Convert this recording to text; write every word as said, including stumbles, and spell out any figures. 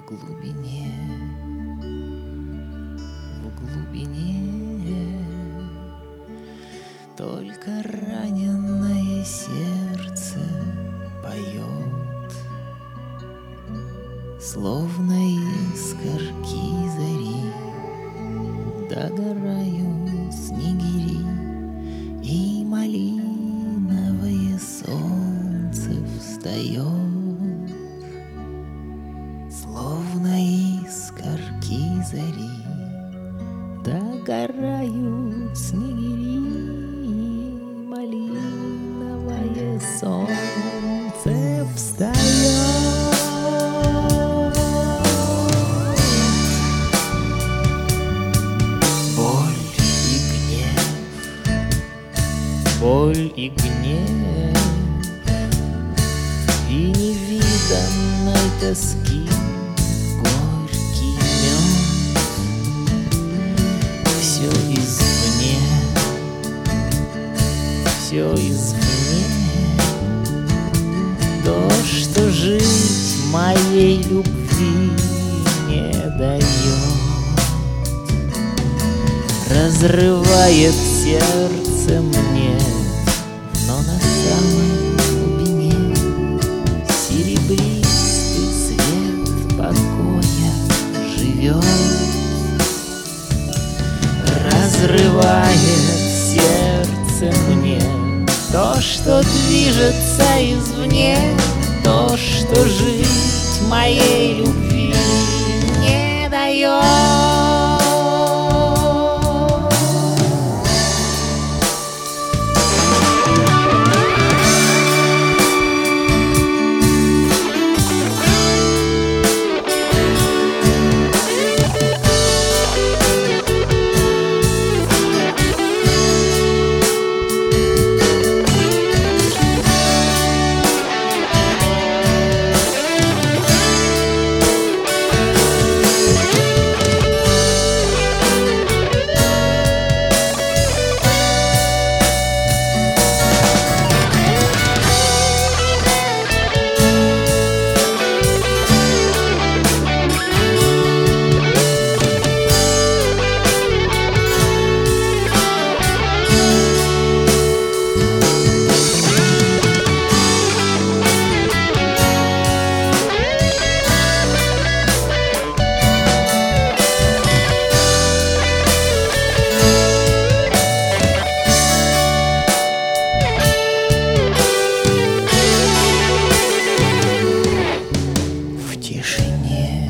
глубине, в глубине только раненое сердце поет, словно искорки зари догорают снегири, и малиновое солнце встает, словно искорки зари догорают снегири, и малиновое солнце встает. Боль и гнев и невиданной тоски горький мед. Все извне, все извне, то, что жить моей любви не дает, разрывает сердце мне. Но на самой глубине серебристый свет покоя живет, разрывает сердце мне то, что движется извне, то, что жить моей любви не дает. В тишине